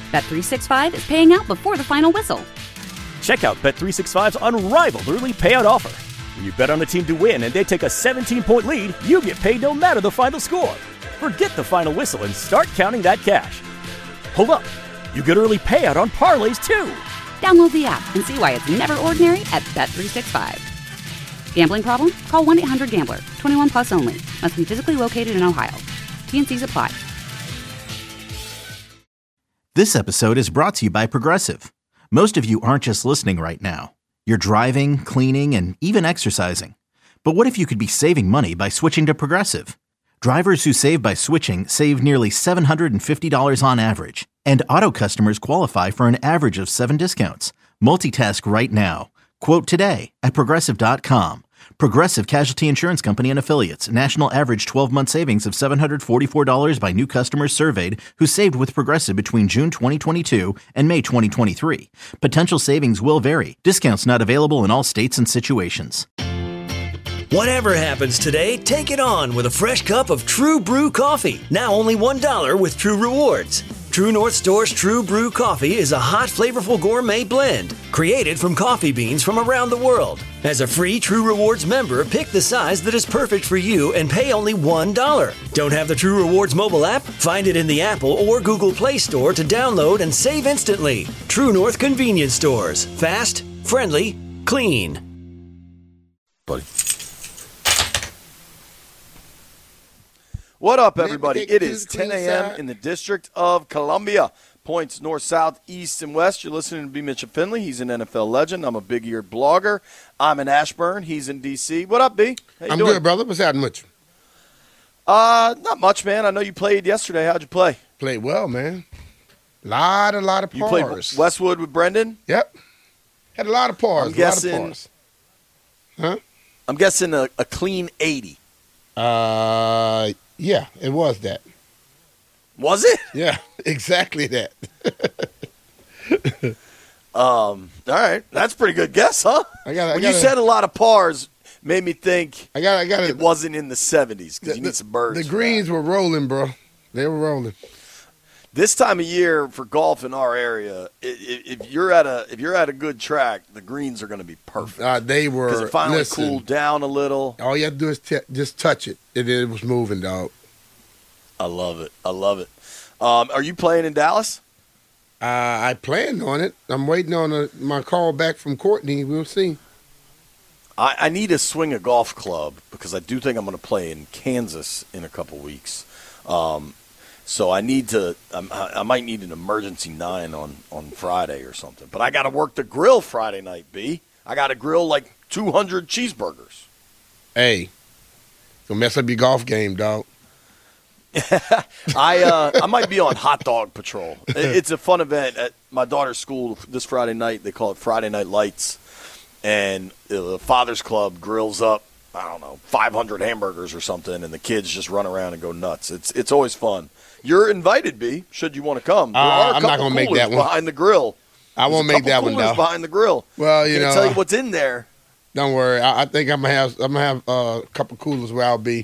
Bet365 is paying out before the final whistle. Check out Bet365's unrivaled early payout offer. When you bet on a team to win and they take a 17-point lead, you get paid no matter the final score. Forget the final whistle and start counting that cash. Hold up. You get early payout on parlays, too. Download the app and see why it's never ordinary at Bet365. Gambling problem? Call 1-800-GAMBLER. 21 plus only. Must be physically located in Ohio. T&Cs apply. This episode is brought to you by Progressive. Most of you aren't just listening right now. You're driving, cleaning, and even exercising. But what if you could be saving money by switching to Progressive? Drivers who save by switching save nearly $750 on average. And auto customers qualify for an average of 7 discounts. Multitask right now. Quote today at Progressive.com. Progressive Casualty Insurance Company and Affiliates. National average 12-month savings of $744 by new customers surveyed who saved with Progressive between June 2022 and May 2023. Potential savings will vary. Discounts not available in all states and situations. Whatever happens today, take it on with a fresh cup of True Brew coffee. Now only $1 with True Rewards. True North Store's True Brew coffee is a hot, flavorful gourmet blend created from coffee beans from around the world. As a free True Rewards member, pick the size that is perfect for you and pay only $1. Don't have the True Rewards mobile app? Find it in the Apple or Google Play Store to download and save instantly. True North Convenience Stores. Fast, friendly, clean. Buddy. What up, everybody? It is 10 a.m. in the District of Columbia. Points north, south, east, and west. You're listening to B. Mitchell Finley. He's an NFL legend. I'm a big-eared blogger. I'm in Ashburn. He's in D.C. What up, B? How you I'm doing? good, brother. What's happening with you? Not much, man. I know you played yesterday. How'd you play? Played well, man. Lot of pars. You played Westwood with Brendan? Yep. Had a lot of pars. I'm guessing. Huh? I'm guessing a clean 80. Yeah, it was that. Was it? Yeah, exactly that. All right. That's a pretty good guess, huh? When you said a lot of pars, made me think it wasn't in the 70s because you need some birds. The greens were rolling, bro. They were rolling. This time of year for golf in our area, if you're at a good track, the greens are going to be perfect. They were because it finally cooled down a little. All you have to do is just touch it, and it was moving, dog. I love it. Are you playing in Dallas? I planned on it. I'm waiting on my call back from Courtney. We'll see. I need to swing a golf club because I do think I'm going to play in Kansas in a couple weeks. So I need to. I might need an emergency 9 on Friday or something. But I got to work the grill Friday night. B. I got to grill like 200 cheeseburgers. Hey, gonna mess up your golf game, dog. I might be on hot dog patrol. It's a fun event at my daughter's school this Friday night. They call it Friday Night Lights, and the Father's Club grills up, I don't know, 500 hamburgers or something, and the kids just run around and go nuts. It's always fun. You're invited, B, should you want to come. There are a I'm couple not going to make that one. Behind the grill. I won't make that one, though. Behind the grill. Well, you know. Tell you what's in there. Don't worry. I think I'm gonna have a couple coolers where I'll be.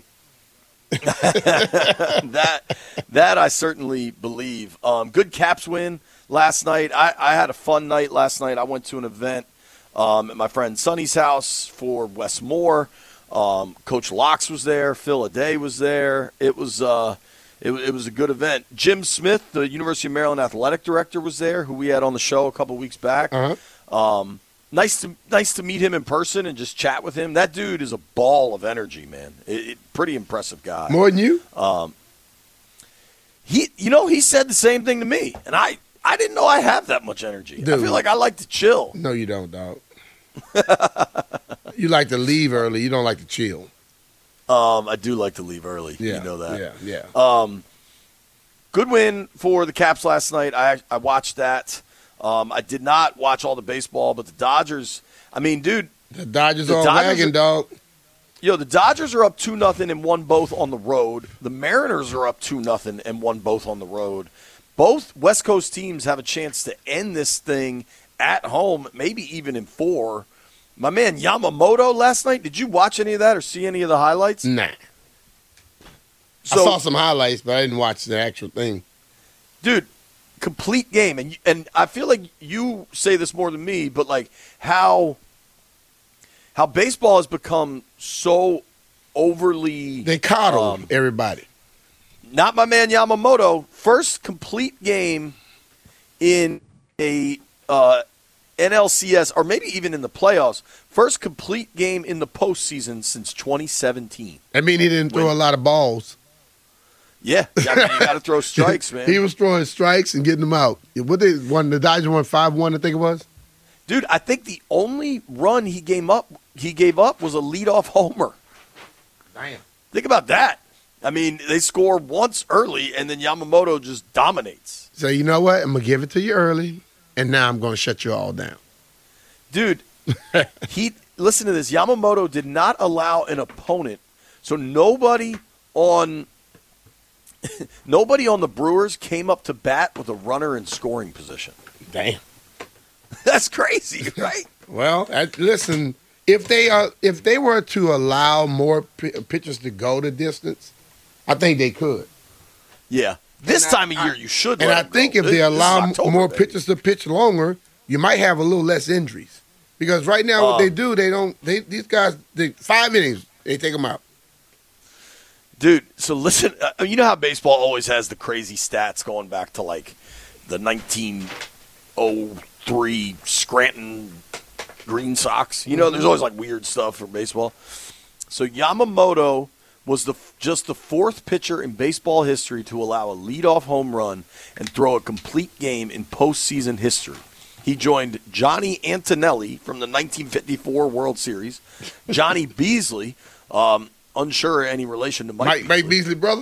that I certainly believe. Good Caps win last night. I had a fun night last night. I went to an event at my friend Sonny's house for Wes Moore. Coach Locks was there. Phil Aday was there. It was a good event. Jim Smith, the University of Maryland athletic director, was there, who we had on the show a couple weeks back. Uh-huh. Nice to meet him in person and just chat with him. That dude is a ball of energy, man. Pretty impressive guy. More than you? He said the same thing to me, and I didn't know I have that much energy. Dude, I feel like I like to chill. No, you don't, dog. You like to leave early. You don't like to chill. I do like to leave early. Yeah, you know that. Yeah. Good win for the Caps last night. I watched that. I did not watch all the baseball, but the Dodgers, I mean, dude. The Dodgers are wagging, dog. The Dodgers are up 2-0 and won both on the road. The Mariners are up 2-0 and won both on the road. Both West Coast teams have a chance to end this thing at home, maybe even in 4. My man Yamamoto last night, did you watch any of that or see any of the highlights? Nah. I saw some highlights, but I didn't watch the actual thing. Dude, complete game, and I feel like you say this more than me, but like how baseball has become so overly They coddle everybody. Not my man Yamamoto. First complete game in a NLCS, or maybe even in the playoffs. First complete game in the postseason since 2017. I mean, he didn't throw a lot of balls. Yeah, I mean, you got to throw strikes, man. He was throwing strikes and getting them out. The Dodgers won 5-1, I think it was. Dude, I think the only run he gave up was a leadoff homer. Damn. Think about that. I mean, they score once early, and then Yamamoto just dominates. So you know what? I'm gonna give it to you early, and now I'm gonna shut you all down. Dude, listen to this. Yamamoto did not allow an opponent, so nobody on the Brewers came up to bat with a runner in scoring position. Damn. That's crazy, right? Well, listen, if they were to allow more pitchers to go the distance, I think they could. Yeah. This time of year, you should. And I think if they allow more pitchers to pitch longer, you might have a little less injuries. Because right now, what they do, these guys, 5 innings, they take them out. Dude, so listen, you know how baseball always has the crazy stats going back to like the 1903 Scranton Green Sox? You know, there's always like weird stuff for baseball. So Yamamoto was just the fourth pitcher in baseball history to allow a leadoff home run and throw a complete game in postseason history. He joined Johnny Antonelli from the 1954 World Series, Johnny Beasley, unsure any relation to Mike Beasley, brother?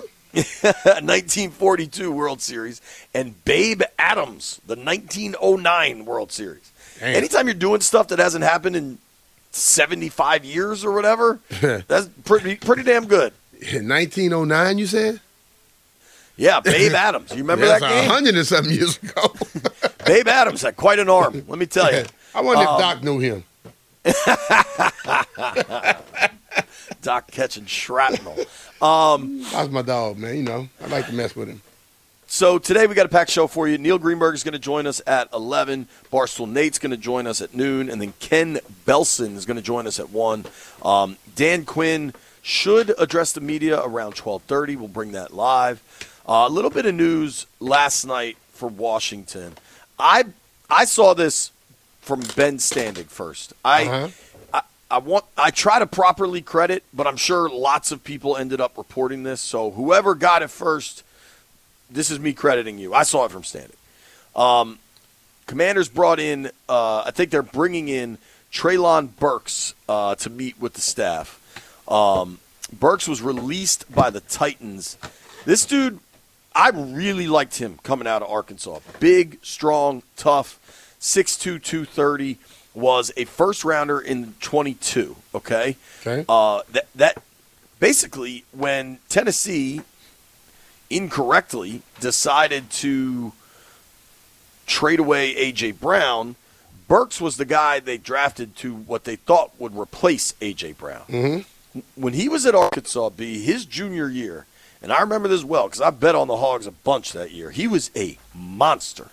1942 World Series, and Babe Adams, the 1909 World Series. Damn. Anytime you're doing stuff that hasn't happened in 75 years or whatever, that's pretty damn good. 1909, you said? Yeah, Babe Adams. You remember that game? 100 and something years ago. Babe Adams had quite an arm, let me tell you. I wonder if Doc knew him. Doc catching shrapnel. That's my dog, man. You know, I like to mess with him. So today we got a packed show for you. Neil Greenberg is going to join us at 11. Barstool Nate's going to join us at noon. And then Ken Belson is going to join us at 1. Dan Quinn should address the media around 12:30. We'll bring that live. A little bit of news last night for Washington. I saw this from Ben Standig first. I try to properly credit, but I'm sure lots of people ended up reporting this. So whoever got it first, this is me crediting you. I saw it from Standig. Commanders brought in, I think they're bringing in Treylon Burks to meet with the staff. Burks was released by the Titans. This dude, I really liked him coming out of Arkansas. Big, strong, tough, 6'2", 230. Was a first rounder in 22. Okay. That basically when Tennessee incorrectly decided to trade away A.J. Brown, Burks was the guy they drafted to what they thought would replace A.J. Brown. Mm-hmm. When he was at Arkansas, his junior year, and I remember this well because I bet on the Hogs a bunch that year, he was a monster.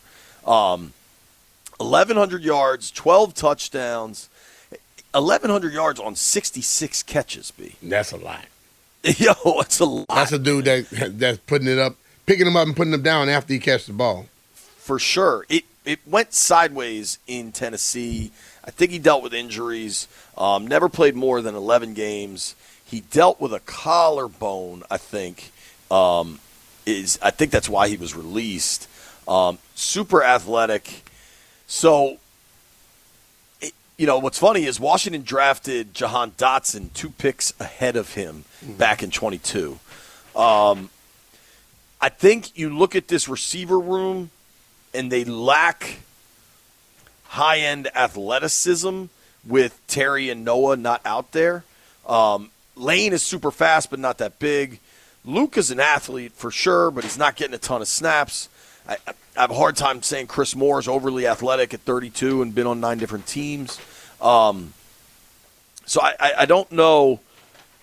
1,100 yards, 12 touchdowns, 1,100 yards on 66 catches, B. That's a lot. Yo, it's a lot. That's a dude that's putting it up, picking him up and putting him down after he catches the ball. For sure. It went sideways in Tennessee. I think he dealt with injuries. Never played more than 11 games. He dealt with a collarbone, I think. I think that's why he was released. Super athletic. So, what's funny is Washington drafted Jahan Dotson 2 picks ahead of him back in 22. I think you look at this receiver room, and they lack high-end athleticism with Terry and Noah not out there. Lane is super fast, but not that big. Luke is an athlete for sure, but he's not getting a ton of snaps. I have a hard time saying Chris Moore is overly athletic at 32 and been on 9 different teams. So I don't know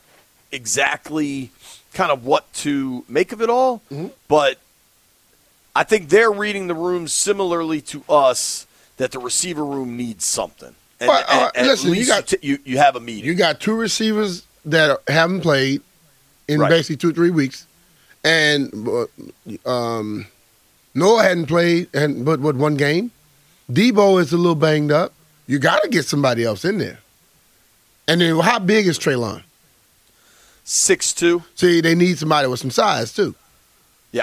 exactly kind of what to make of it all, but I think they're reading the room similarly to us that the receiver room needs something. And, listen, you have a meeting. You got two receivers that haven't played in basically 2-3 weeks, and Noah hadn't played but one game. Debo is a little banged up. You got to get somebody else in there. And then, how big is Treylon? 6'2". See, they need somebody with some size too. Yeah.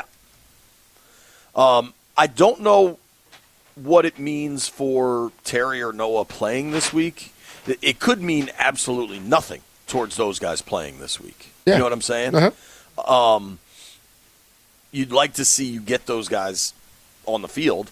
I don't know what it means for Terry or Noah playing this week. It could mean absolutely nothing towards those guys playing this week. Yeah. You know what I'm saying? Uh-huh. You'd like to see you get those guys on the field.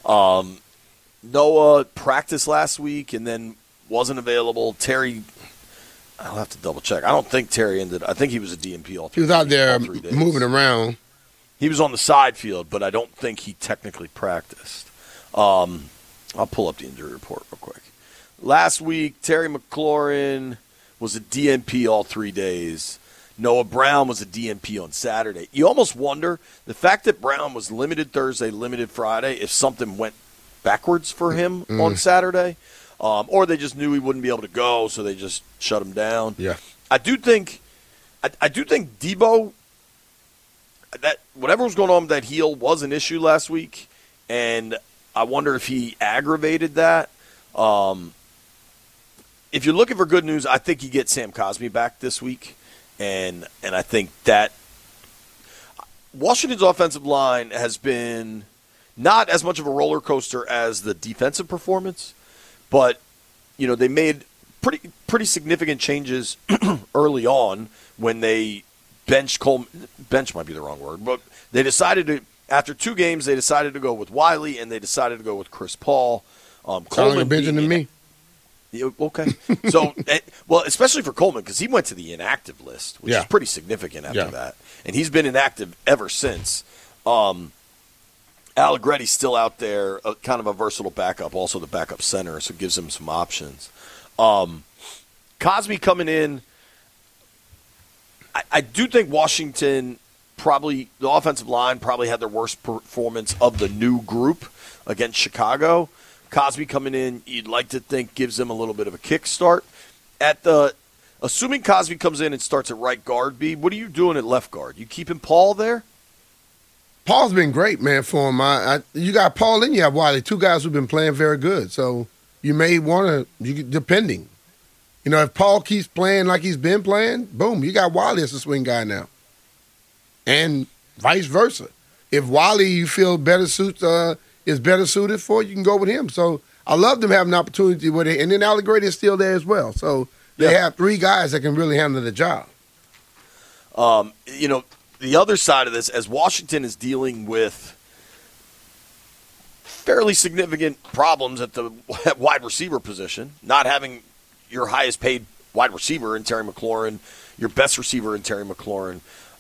Noah practiced last week and then wasn't available. Terry, I'll have to double check. I don't think Terry ended. I think he was a DNP all 3 days. He was out there moving around. He was on the side field, but I don't think he technically practiced. I'll pull up the injury report real quick. Last week, Terry McLaurin was a DNP all 3 days. Noah Brown was a DNP on Saturday. You almost wonder, the fact that Brown was limited Thursday, limited Friday, if something went backwards for him on Saturday, or they just knew he wouldn't be able to go, so they just shut him down. Yeah, I do think Debo, that whatever was going on with that heel was an issue last week, and I wonder if he aggravated that. If you're looking for good news, I think you get Sam Cosmi back this week. And I think that Washington's offensive line has been not as much of a roller coaster as the defensive performance, but they made pretty significant changes early on when they benched Coleman. Bench might be the wrong word, but they decided to, after 2 games, they decided to go with Wiley and they decided to go with Chris Paul. Coleman benching than me. Okay. So, especially for Coleman, because he went to the inactive list, which is pretty significant after that. And he's been inactive ever since. Allegretti's still out there, kind of a versatile backup, also the backup center, so it gives him some options. Cosmi coming in, I do think Washington the offensive line probably had their worst performance of the new group against Chicago. Cosmi coming in, you'd like to think gives them a little bit of a kickstart. Assuming Cosmi comes in and starts at right guard, B, what are you doing at left guard? You keeping Paul there? Paul's been great, man, for him. You got Paul and you have Wiley, 2 guys who've been playing very good. So you may want to, depending. If Paul keeps playing like he's been playing, boom, you got Wiley as a swing guy now. And vice versa. If Wiley you feel is better suited for, you can go with him. So I love them having an opportunity with it. And then Allegretti is still there as well. So they have 3 guys that can really handle the job. The other side of this, as Washington is dealing with fairly significant problems at the wide receiver position, not having your highest paid wide receiver in Terry McLaurin, your best receiver in Terry McLaurin,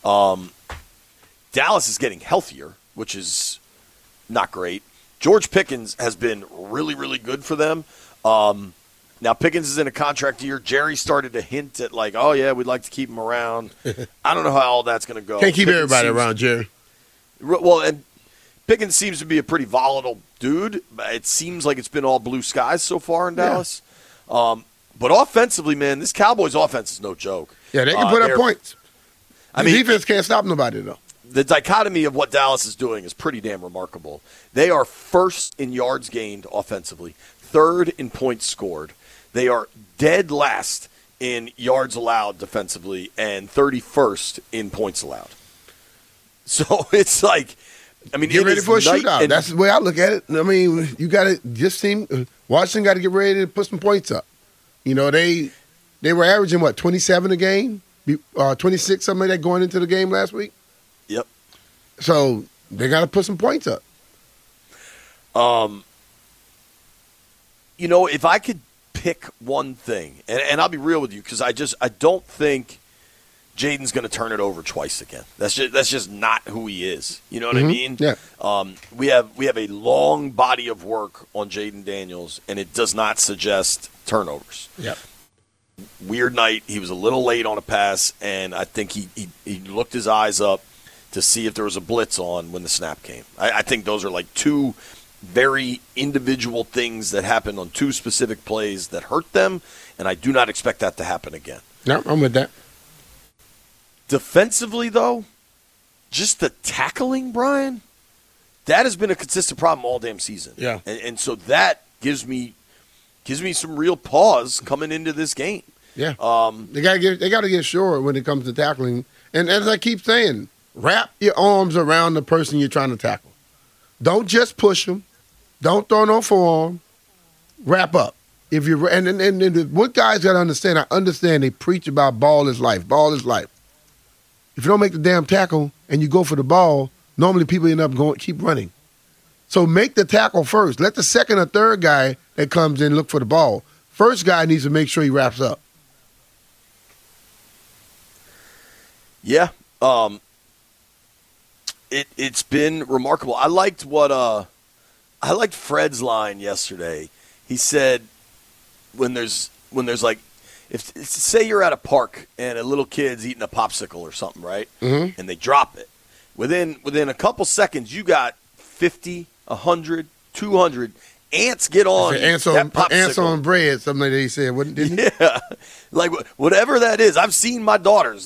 Dallas is getting healthier, which is not great. George Pickens has been really, really good for them. Now, Pickens is in a contract year. Jerry started to hint at, we'd like to keep him around. I don't know how all that's going to go. Can't keep everybody around, Jerry. Well, and Pickens seems to be a pretty volatile dude. It seems like it's been all blue skies so far in Dallas. But offensively, man, this Cowboys offense is no joke. Yeah, they can put up points. Defense can't stop nobody, though. The dichotomy of what Dallas is doing is pretty damn remarkable. They are first in yards gained offensively, 3rd in points scored. They are dead last in yards allowed defensively and 31st in points allowed. So it's like, get ready for a shootout. That's the way I look at it. You got to Washington got to get ready to put some points up. They were averaging 27 a game, 26 something like that going into the game last week. Yep. So they got to put some points up. If I could pick one thing, and I'll be real with you, because I don't think Jaden's going to turn it over twice again. That's just not who he is. You know what I mean? Yeah. We have a long body of work on Jaden Daniels, and it does not suggest turnovers. Yep. Weird night. He was a little late on a pass, and I think he looked his eyes up. to see if there was a blitz on when the snap came. I think those are like two very individual things that happened on two specific plays that hurt them, and I do not expect that to happen again. No, I'm with that. Defensively, though, just the tackling, Brian, that has been a consistent problem all damn season. Yeah. And so that gives me some real pause coming into this game. Yeah. They gotta get sure when it comes to tackling. And as I keep saying, wrap your arms around the person you're trying to tackle. Don't just push them. Don't throw no forearm. Wrap up. If you and what guys got to understand, I understand they preach about ball is life. Ball is life. If you don't make the damn tackle and you go for the ball, normally people end up keep running. So make the tackle first. Let the second or third guy that comes in look for the ball. First guy needs to make sure he wraps up. Yeah. It's been remarkable. I liked Fred's line yesterday. He said when there's like, if say you're at a park and a little kid's eating a popsicle or something, right? Mm-hmm. And they drop it. Within a couple seconds, you got 50, 100, 200 ants get on ants on bread, something like that he said, didn't he? Yeah. Like whatever that is. I've seen my daughters,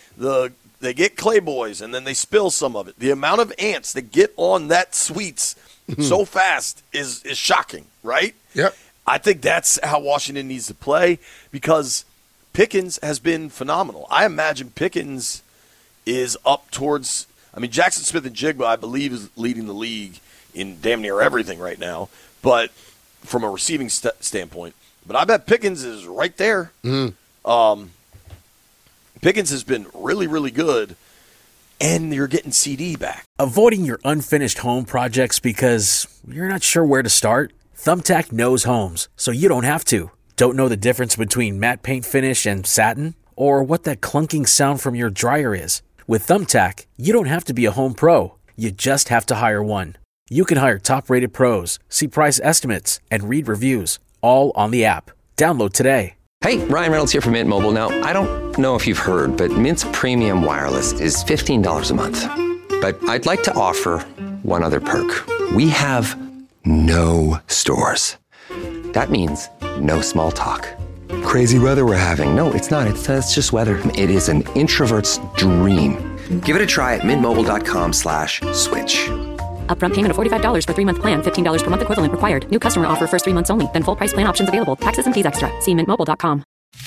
they get Clay Boys and then they spill some of it. The amount of ants that get on that sweets so fast is shocking, right? Yep. I think that's how Washington needs to play because Pickens has been phenomenal. I imagine Pickens is up towards – Jackson Smith-Njigba, I believe, is leading the league in damn near everything right now, but from a receiving standpoint. But I bet Pickens is right there. Mm. Pickens has been really, really good, and you're getting CD back. Avoiding your unfinished home projects because you're not sure where to start? Thumbtack knows homes, so you don't have to. Don't know the difference between matte paint finish and satin? Or what that clunking sound from your dryer is? With Thumbtack, you don't have to be a home pro. You just have to hire one. You can hire top-rated pros, see price estimates, and read reviews, all on the app. Download today. Hey, Ryan Reynolds here from Mint Mobile. Now, I don't know if you've heard, but Mint's premium wireless is $15 a month. But I'd like to offer one other perk. We have no stores. That means no small talk. Crazy weather we're having. No, it's not. It's just weather. It is an introvert's dream. Give it a try at mintmobile.com/switch. Upfront payment of $45 for 3-month plan. $15 per month equivalent required. New customer offer first 3 months only. Then full price plan options available. Taxes and fees extra. See mintmobile.com.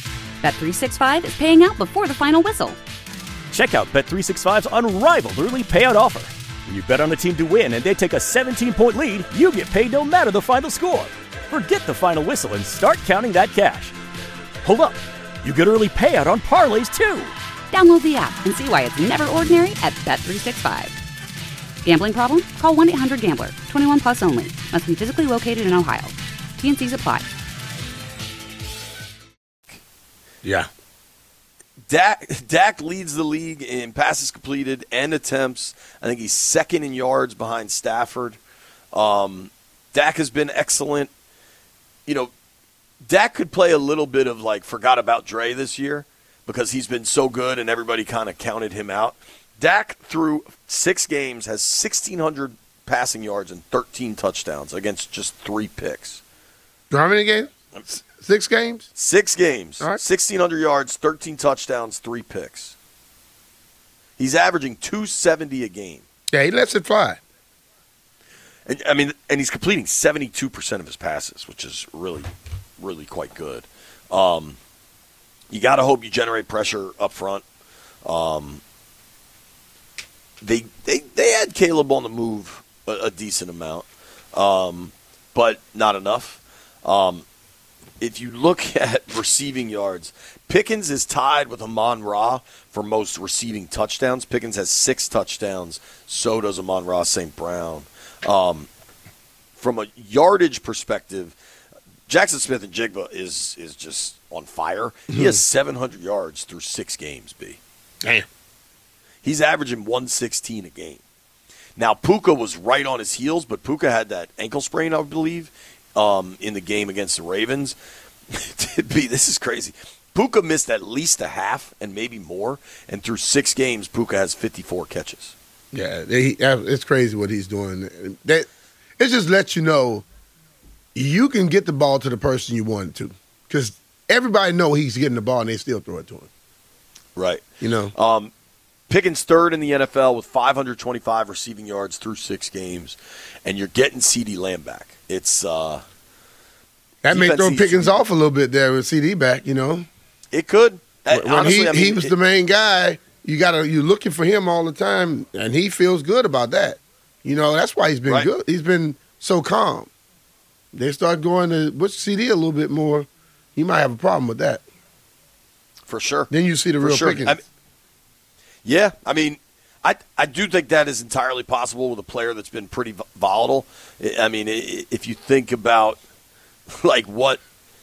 Bet365 is paying out before the final whistle. Check out Bet365's unrivaled early payout offer. When you bet on a team to win and they take a 17-point lead, you get paid no matter the final score. Forget the final whistle and start counting that cash. Hold up. You get early payout on parlays, too. Download the app and see why it's never ordinary at Bet365. Gambling problem? Call 1-800-GAMBLER. 21 plus only. Must be physically located in Ohio. T&Cs apply. Yeah. Dak leads the league in passes completed and attempts. I think he's second in yards behind Stafford. Dak has been excellent. You know, Dak could play a little bit of like forgot about Dre this year because he's been so good and everybody kind of counted him out. Dak, through 6 games, has 1,600 passing yards and 13 touchdowns against just 3 picks. How many games? 6 games? 6 games. All right. 1,600 yards, 13 touchdowns, 3 picks. He's averaging 270 a game. Yeah, he lets it fly. And he's completing 72% of his passes, which is really, really quite good. You got to hope you generate pressure up front. They had Caleb on the move a decent amount, but not enough. If you look at receiving yards, Pickens is tied with Amon-Ra for most receiving touchdowns. Pickens has 6 touchdowns. So does Amon-Ra St. Brown. From a yardage perspective, Jackson Smith-Njigba is just on fire. He has 700 yards through 6 games, B. Damn. He's averaging 116 a game. Now, Puka was right on his heels, but Puka had that ankle sprain, I believe, in the game against the Ravens. This is crazy. Puka missed at least a half and maybe more, and through 6 games, Puka has 54 catches. Yeah, it's crazy what he's doing. It just lets you know you can get the ball to the person you want it to, because everybody know he's getting the ball and they still throw it to him. Right. You know. Pickens third in the NFL with 525 receiving yards through 6 games, and you're getting CeeDee Lamb back. It's that may throw Pickens off a little bit there with CeeDee back. You know. It could. When honestly, he was the main guy. You're looking for him all the time, and he feels good about that. You know, that's why he's been good. He's been so calm. They start going to CD a little bit more, he might have a problem with that. For sure. Then you see the real Pickens. I do think that is entirely possible with a player that's been pretty volatile. I mean, if you think about like what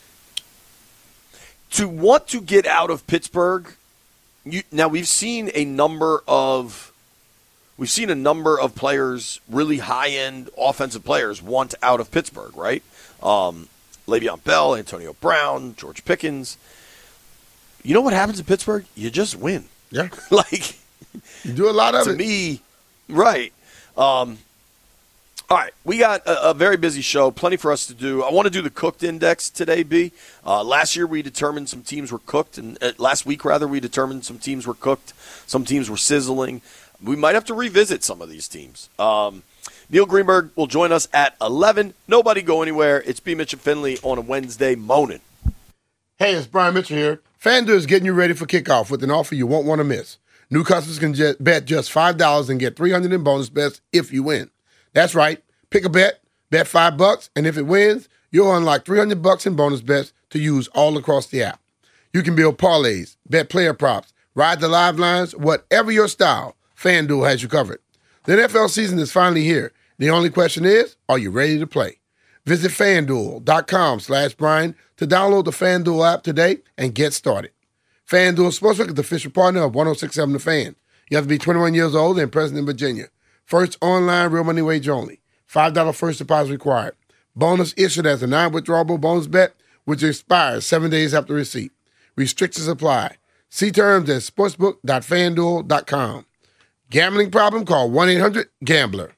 to want to get out of Pittsburgh. Now we've seen a number of players, really high-end offensive players, want out of Pittsburgh, right? Le'Veon Bell, Antonio Brown, George Pickens. You know what happens in Pittsburgh? You just win. Yeah. Like you do a lot of it. To me, right. All right, we got a very busy show, plenty for us to do. I want to do the cooked index today, B. Last year we determined some teams were cooked, and last week, rather, we determined some teams were cooked, some teams were sizzling. We might have to revisit some of these teams. Neil Greenberg will join us at 11. Nobody go anywhere. It's B. Mitch and Finley on a Wednesday morning. Hey, it's Brian Mitchell here. FanDuel is getting you ready for kickoff with an offer you won't want to miss. New customers can bet just $5 and get $300 in bonus bets if you win. That's right. Pick a bet $5, and if it wins, you'll unlock $300 in bonus bets to use all across the app. You can build parlays, bet player props, ride the live lines, whatever your style, FanDuel has you covered. The NFL season is finally here. The only question is, are you ready to play? Visit FanDuel.com/Brian to download the FanDuel app today and get started. FanDuel Sportsbook is the official partner of 106.7 The Fan. You have to be 21 years old and present in Virginia. First online real money wage only. $5 first deposit required. Bonus issued as a non-withdrawable bonus bet, which expires 7 days after receipt. Restrictions apply. See terms at sportsbook.fanduel.com. Gambling problem? Call 1-800-GAMBLER.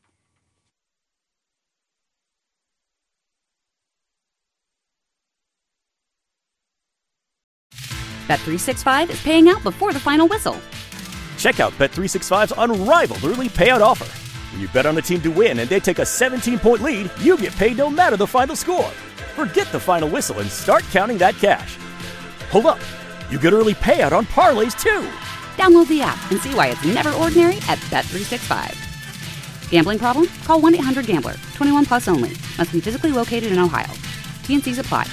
Bet365 is paying out before the final whistle. Check out Bet365's unrivaled early payout offer. When you bet on a team to win and they take a 17-point lead, you get paid no matter the final score. Forget the final whistle and start counting that cash. Hold up. You get early payout on parlays, too. Download the app and see why it's never ordinary at Bet365. Gambling problem? Call 1-800-GAMBLER. 21 plus only. Must be physically located in Ohio. T&Cs apply.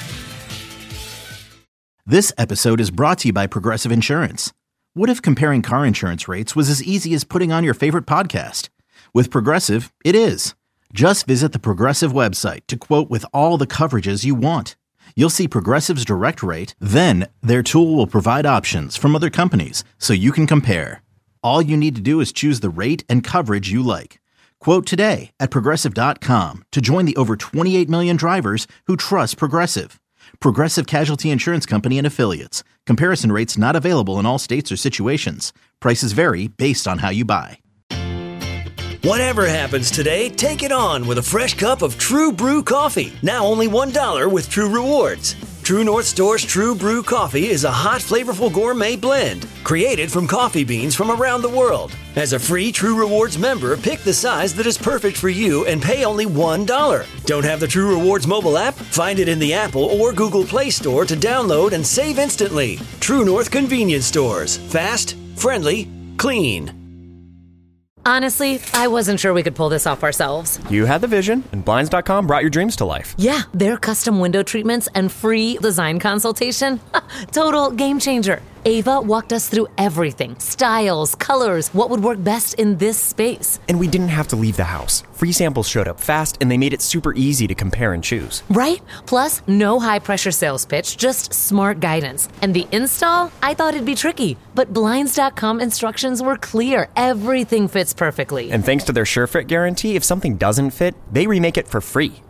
This episode is brought to you by Progressive Insurance. What if comparing car insurance rates was as easy as putting on your favorite podcast? With Progressive, it is. Just visit the Progressive website to quote with all the coverages you want. You'll see Progressive's direct rate, then their tool will provide options from other companies so you can compare. All you need to do is choose the rate and coverage you like. Quote today at Progressive.com to join the over 28 million drivers who trust Progressive. Progressive Casualty Insurance Company and Affiliates. Comparison rates not available in all states or situations. Prices vary based on how you buy. Whatever happens today, take it on with a fresh cup of True Brew coffee. Now only $1 with True Rewards. True North Store's True Brew coffee is a hot, flavorful gourmet blend created from coffee beans from around the world. As a free True Rewards member, pick the size that is perfect for you and pay only $1. Don't have the True Rewards mobile app? Find it in the Apple or Google Play Store to download and save instantly. True North Convenience Stores. Fast, friendly, clean. Honestly, I wasn't sure we could pull this off ourselves. You had the vision, and Blinds.com brought your dreams to life. Yeah, their custom window treatments and free design consultation. Total game changer. Ava walked us through everything. Styles, colors, what would work best in this space. And we didn't have to leave the house. Free samples showed up fast, and they made it super easy to compare and choose. Right? Plus, no high-pressure sales pitch, just smart guidance. And the install? I thought it'd be tricky, but Blinds.com instructions were clear. Everything fits perfectly. And thanks to their SureFit guarantee, if something doesn't fit, they remake it for free.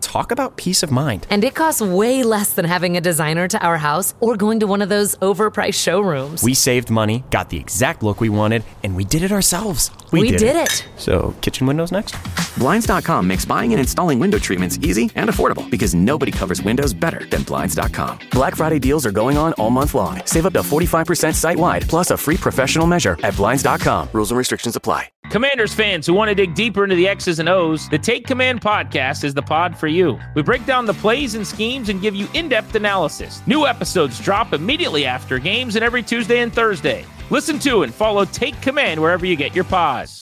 Talk about peace of mind. And it costs way less than having a designer to our house or going to one of those overpriced showrooms. We saved money, got the exact look we wanted, and we did it ourselves. We did it. So, kitchen windows next? Blinds.com makes buying and installing window treatments easy and affordable because nobody covers windows better than Blinds.com. Black Friday deals are going on all month long. Save up to 45% site-wide, plus a free professional measure at Blinds.com. Rules and restrictions apply. Commanders fans who want to dig deeper into the X's and O's, the Take Command podcast is the pod for you. We break down the plays and schemes and give you in-depth analysis. New episodes drop immediately after games and every Tuesday and Thursday. Listen to and follow Take Command wherever you get your pods.